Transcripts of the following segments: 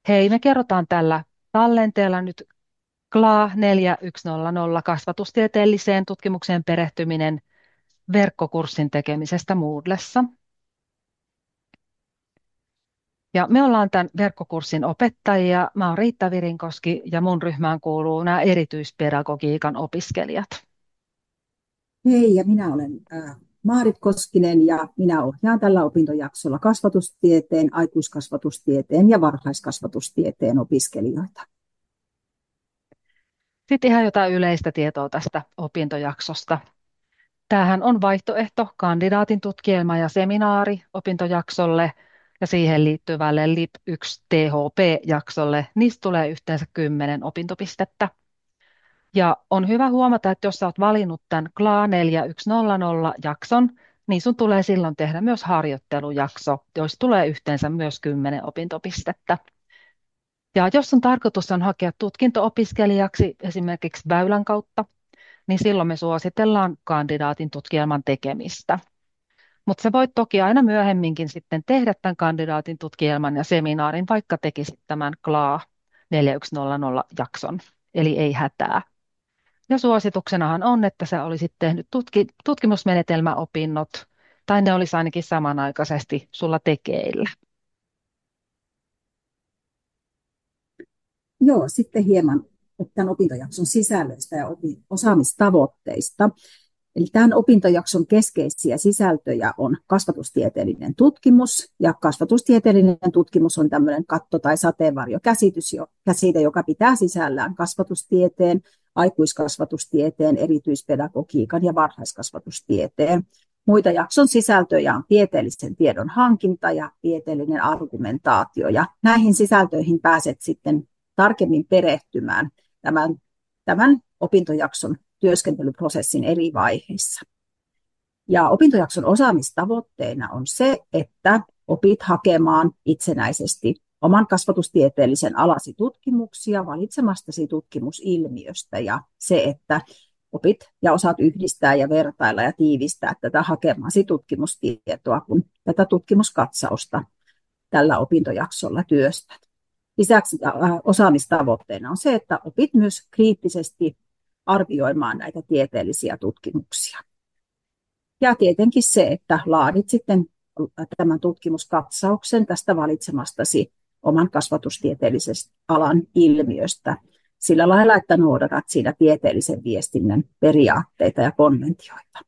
Hei, me kerrotaan tällä tallenteella nyt KLA 4100 kasvatustieteelliseen tutkimukseen perehtyminen verkkokurssin tekemisestä Moodlessa. Ja me ollaan tämän verkkokurssin opettajia. Mä oon Riitta Virinkoski ja mun ryhmään kuuluu nämä erityispedagogiikan opiskelijat. Hei, ja minä olen Maarit Koskinen ja minä ohjaan tällä opintojaksolla kasvatustieteen, aikuiskasvatustieteen ja varhaiskasvatustieteen opiskelijoita. Sitten ihan jotain yleistä tietoa tästä opintojaksosta. Tämähän on vaihtoehto kandidaatin tutkielma ja seminaari opintojaksolle ja siihen liittyvälle LIP 1 THP-jaksolle. Niistä tulee yhteensä 10 opintopistettä. Ja on hyvä huomata, että jos sä oot valinnut tämän KLA 4100 jakson, niin sun tulee silloin tehdä myös harjoittelujakso, joista tulee yhteensä myös 10 opintopistettä. Ja jos sun tarkoitus on hakea tutkinto-opiskelijaksi esimerkiksi väylän kautta, niin silloin me suositellaan kandidaatin tutkielman tekemistä. Mutta sä voit toki aina myöhemminkin sitten tehdä tämän kandidaatin tutkielman ja seminaarin, vaikka tekisit tämän KLA 4100 jakson, eli ei hätää. Ja suosituksenahan on, että sä olisit tehnyt tutkimusmenetelmäopinnot, tai ne olisi ainakin samanaikaisesti sulla tekeillä. Joo, sitten hieman tämän opintojakson sisällöistä ja osaamistavoitteista. Eli tämän opintojakson keskeisiä sisältöjä on kasvatustieteellinen tutkimus, ja kasvatustieteellinen tutkimus on tämmöinen katto- tai käsite, joka pitää sisällään kasvatustieteen, aikuiskasvatustieteen, erityispedagogiikan ja varhaiskasvatustieteen. Muita jakson sisältöjä on tieteellisen tiedon hankinta ja tieteellinen argumentaatio, ja näihin sisältöihin pääset sitten tarkemmin perehtymään tämän opintojakson työskentelyprosessin eri vaiheissa. Ja opintojakson osaamistavoitteena on se, että opit hakemaan itsenäisesti oman kasvatustieteellisen alasi tutkimuksia valitsemastasi tutkimusilmiöstä, ja se, että opit ja osaat yhdistää ja vertailla ja tiivistää tätä hakemasi tutkimustietoa, kun tätä tutkimuskatsausta tällä opintojaksolla työstät. Lisäksi osaamistavoitteena on se, että opit myös kriittisesti arvioimaan näitä tieteellisiä tutkimuksia. Ja tietenkin se, että laadit sitten tämän tutkimuskatsauksen tästä valitsemastasi oman kasvatustieteellisen alan ilmiöstä sillä lailla, että noudatat siinä tieteellisen viestinnän periaatteita ja konventioita.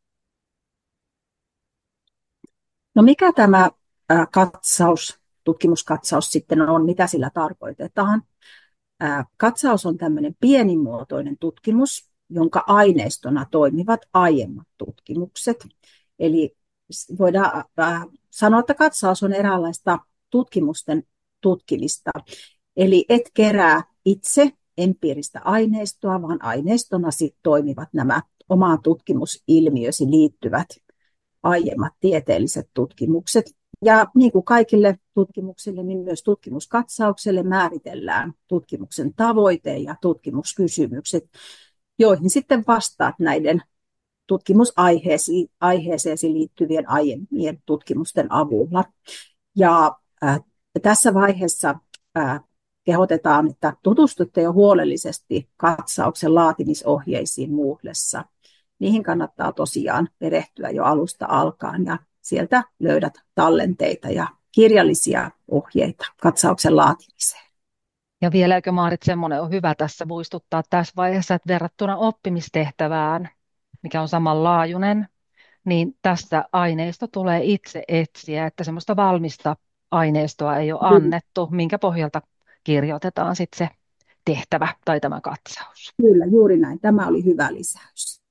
No mikä tämä tutkimuskatsaus sitten on, mitä sillä tarkoitetaan? Katsaus on tämmöinen pienimuotoinen tutkimus, jonka aineistona toimivat aiemmat tutkimukset. Eli voidaan sanoa, että katsaus on eräänlaista tutkimusten tutkimista. Eli et kerää itse empiiristä aineistoa, vaan aineistona toimivat nämä omaan tutkimusilmiösi liittyvät aiemmat tieteelliset tutkimukset. Ja niin kuin kaikille tutkimuksille, niin myös tutkimuskatsaukselle määritellään tutkimuksen tavoite ja tutkimuskysymykset, joihin sitten vastaat näiden tutkimusaiheeseesi liittyvien aiemmien tutkimusten avulla. Ja tässä vaiheessa kehotetaan, että tutustutte jo huolellisesti katsauksen laatimisohjeisiin Moodlessa. Niihin kannattaa tosiaan perehtyä jo alusta alkaen ja sieltä löydät tallenteita ja kirjallisia ohjeita katsauksen laatimiseen. Ja vieläkö Maarit, semmoinen on hyvä tässä muistuttaa tässä vaiheessa, että verrattuna oppimistehtävään, mikä on samanlaajuinen, niin tässä aineisto tulee itse etsiä, että semmoista valmista aineistoa ei ole annettu, minkä pohjalta kirjoitetaan sitten se tehtävä tai tämä katsaus. Kyllä, juuri näin. Tämä oli hyvä lisäys.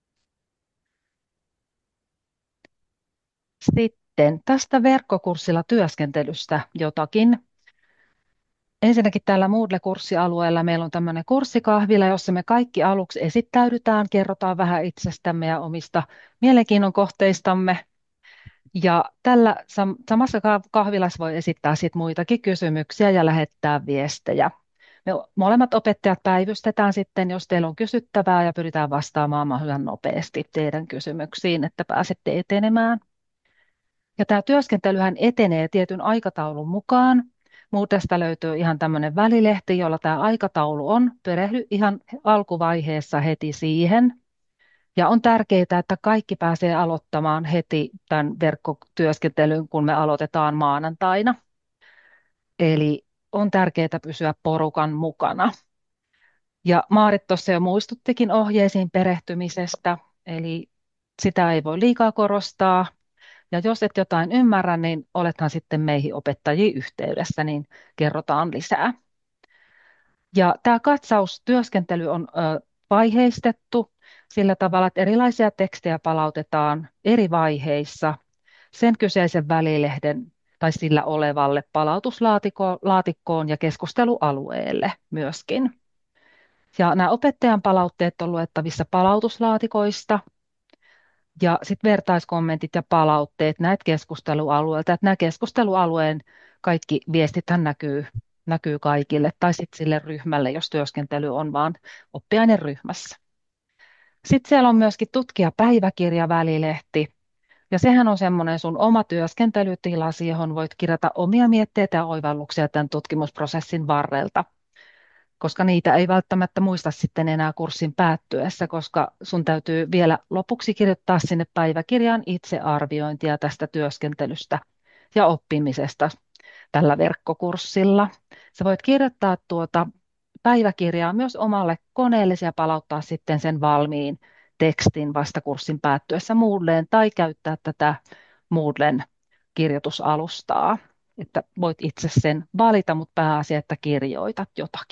Sitten tästä verkkokurssilla työskentelystä jotakin. Ensinnäkin täällä Moodle-kurssialueella meillä on tämmöinen kurssikahvila, jossa me kaikki aluksi esittäydytään, kerrotaan vähän itsestämme ja omista mielenkiinnon kohteistamme. Ja tällä samassa kahvilassa voi esittää sit muitakin kysymyksiä ja lähettää viestejä. Me molemmat opettajat päivystetään sitten, jos teillä on kysyttävää ja pyritään vastaamaan mahdollisimman nopeasti teidän kysymyksiin, että pääsette etenemään. Ja tämä työskentelyhän etenee tietyn aikataulun mukaan, Muutesta löytyy ihan tämmöinen välilehti, jolla tämä aikataulu on. Perehdy ihan alkuvaiheessa heti siihen. Ja on tärkeää, että kaikki pääsee aloittamaan heti tämän verkkotyöskentelyn, kun me aloitetaan maanantaina. Eli on tärkeää pysyä porukan mukana. Ja Maarit tuossa jo muistuttikin ohjeisiin perehtymisestä, eli sitä ei voi liikaa korostaa. Ja jos et jotain ymmärrä, niin olethan sitten meihin opettajiin yhteydessä, niin kerrotaan lisää. Ja tämä katsaustyöskentely on vaiheistettu sillä tavalla, että erilaisia tekstejä palautetaan eri vaiheissa sen kyseisen välilehden tai sillä olevalle palautuslaatikkoon ja keskustelualueelle myöskin. Ja nämä opettajan palautteet on luettavissa palautuslaatikoista ja sitten vertaiskommentit ja palautteet näitä keskustelualueilta. Että nämä keskustelualueen kaikki viestithän näkyy kaikille tai sitten sille ryhmälle, jos työskentely on vaan oppiaineryhmässä. Sitten siellä on myöskin tutkijapäiväkirja-välilehti. Ja sehän on semmoinen sun oma työskentelytilasi, johon voit kirjata omia mietteitä ja oivalluksia tämän tutkimusprosessin varrelta, koska niitä ei välttämättä muista sitten enää kurssin päättyessä, koska sun täytyy vielä lopuksi kirjoittaa sinne päiväkirjaan itsearviointia tästä työskentelystä ja oppimisesta tällä verkkokurssilla. Sä voit kirjoittaa tuota päiväkirjaa myös omalle koneellesi ja palauttaa sitten sen valmiin tekstin vasta kurssin päättyessä Moodleen tai käyttää tätä Moodlen kirjoitusalustaa, että voit itse sen valita, mutta pääasia, että kirjoitat jotakin.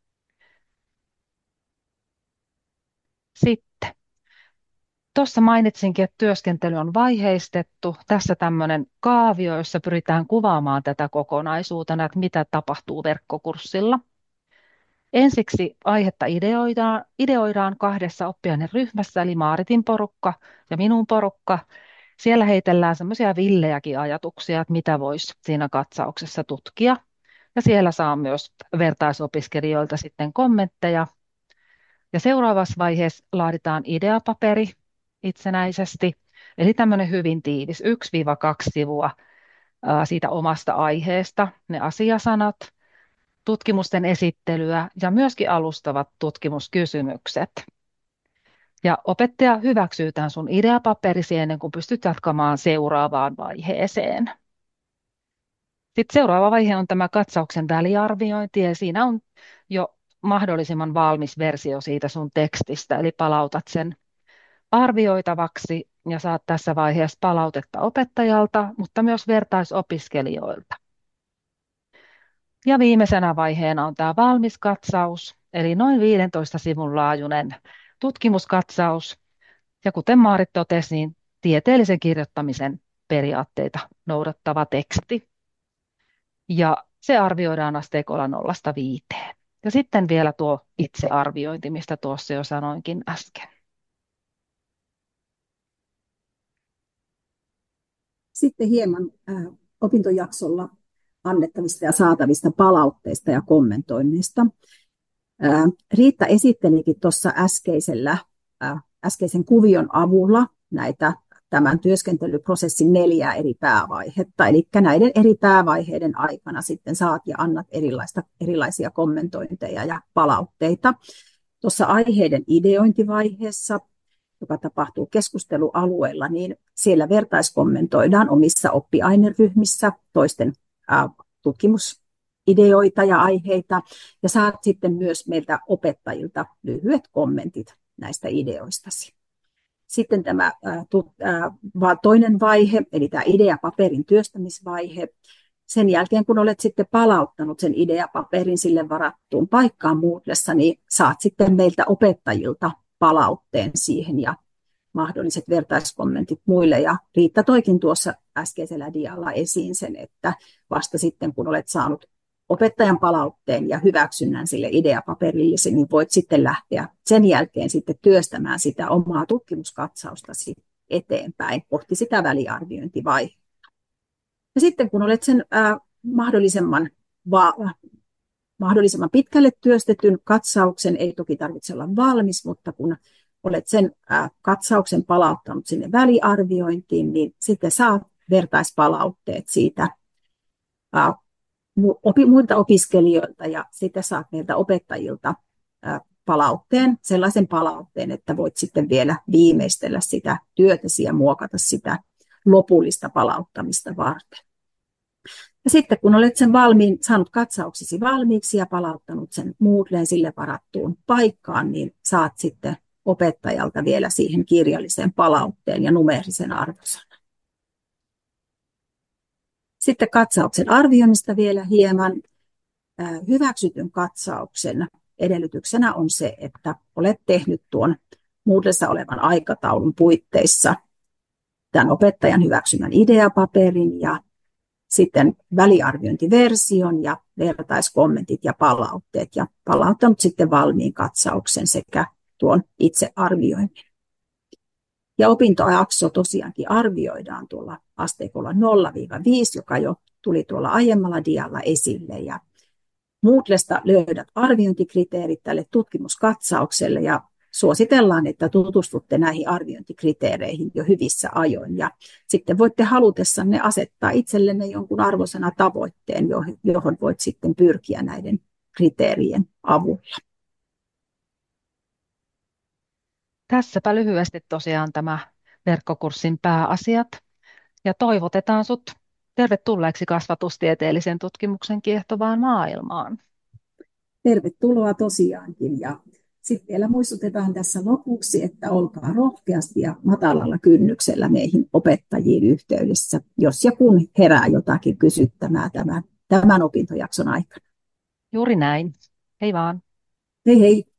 Sitten, tuossa mainitsinkin, että työskentely on vaiheistettu. Tässä tämmöinen kaavio, jossa pyritään kuvaamaan tätä kokonaisuutena, että mitä tapahtuu verkkokurssilla. Ensiksi aihetta ideoidaan kahdessa oppiaineryhmässä, eli Maaritin porukka ja minun porukka. Siellä heitellään semmoisia villejäkin ajatuksia, että mitä voisi siinä katsauksessa tutkia. Ja siellä saa myös vertaisopiskelijoilta sitten kommentteja. Ja seuraavassa vaiheessa laaditaan ideapaperi itsenäisesti, eli tämmöinen hyvin tiivis, 1-2 sivua siitä omasta aiheesta, ne asiasanat, tutkimusten esittelyä ja myöskin alustavat tutkimuskysymykset. Ja opettaja hyväksyy tämän sun ideapaperisi ennen kuin pystyt jatkamaan seuraavaan vaiheeseen. Sitten seuraava vaihe on tämä katsauksen väliarviointi, ja siinä on jo mahdollisimman valmis versio siitä sun tekstistä, eli palautat sen arvioitavaksi ja saat tässä vaiheessa palautetta opettajalta, mutta myös vertaisopiskelijoilta. Ja viimeisenä vaiheena on tämä valmis katsaus, eli noin 15 sivun laajuinen tutkimuskatsaus. Ja kuten Maarit totesi, niin tieteellisen kirjoittamisen periaatteita noudattava teksti. Ja se arvioidaan asteikolla 0–5. Ja sitten vielä tuo itsearviointi, mistä tuossa jo sanoinkin äsken. Sitten hieman opintojaksolla annettavista ja saatavista palautteista ja kommentoinnista. Riitta esittelikin tuossa äskeisen kuvion avulla näitä tämän työskentelyprosessin 4 eri päävaihetta. Eli näiden eri päävaiheiden aikana sitten saat ja annat erilaisia kommentointeja ja palautteita. Tuossa aiheiden ideointivaiheessa, joka tapahtuu keskustelualueella, niin siellä vertaiskommentoidaan omissa oppiaineryhmissä toisten tutkimusideoita ja aiheita, ja saat sitten myös meiltä opettajilta lyhyet kommentit näistä ideoistasi. Sitten tämä toinen vaihe, eli tämä ideapaperin työstämisvaihe. Sen jälkeen, kun olet sitten palauttanut sen ideapaperin sille varattuun paikkaan Moodlessa, niin saat sitten meiltä opettajilta palautteen siihen ja mahdolliset vertaiskommentit muille. Ja Riitta toikin tuossa äskeisellä dialla esiin sen, että vasta sitten, kun olet saanut opettajan palautteen ja hyväksynnän sille ideapaperillesi, niin voit sitten lähteä sen jälkeen sitten työstämään sitä omaa tutkimuskatsaustasi eteenpäin kohti sitä väliarviointivaihetta. Ja sitten kun olet sen mahdollisimman pitkälle työstetyn katsauksen, ei toki tarvitse olla valmis, mutta kun olet sen katsauksen palauttanut sinne väliarviointiin, niin sitten saat vertaispalautteet siitä muilta opiskelijoilta ja sitten saat meiltä opettajilta palautteen, sellaisen palautteen, että voit sitten vielä viimeistellä sitä työtäsi ja muokata sitä lopullista palauttamista varten. Ja sitten kun olet sen saanut katsauksesi valmiiksi ja palauttanut sen Moodleen sille varattuun paikkaan, niin saat sitten opettajalta vielä siihen kirjallisen palautteen ja numeerisen arvosanan. Sitten katsauksen arvioimista vielä hieman. Hyväksytyn katsauksen edellytyksenä on se, että olet tehnyt tuon Moodlessa olevan aikataulun puitteissa tämän opettajan hyväksymän ideapaperin ja sitten väliarviointiversion ja vertaiskommentit ja palautteet ja palauttanut sitten valmiin katsauksen sekä tuon itse arvioinnin. Ja opintojakso tosiaankin arvioidaan tuolla asteikolla 0-5, joka jo tuli tuolla aiemmalla dialla esille. Ja Moodlesta löydät arviointikriteerit tälle tutkimuskatsaukselle ja suositellaan, että tutustutte näihin arviointikriteereihin jo hyvissä ajoin. Ja sitten voitte halutessanne asettaa itsellenne jonkun arvosana tavoitteen, johon voit sitten pyrkiä näiden kriteerien avulla. Tässäpä lyhyesti tosiaan tämä verkkokurssin pääasiat ja toivotetaan sut tervetulleeksi kasvatustieteellisen tutkimuksen kiehtovaan maailmaan. Tervetuloa tosiaankin ja sitten vielä muistutetaan tässä lopuksi, että olkaa rohkeasti ja matalalla kynnyksellä meihin opettajiin yhteydessä, jos ja kun herää jotakin kysyttämää tämän opintojakson aikana. Juuri näin. Hei vaan. Hei hei.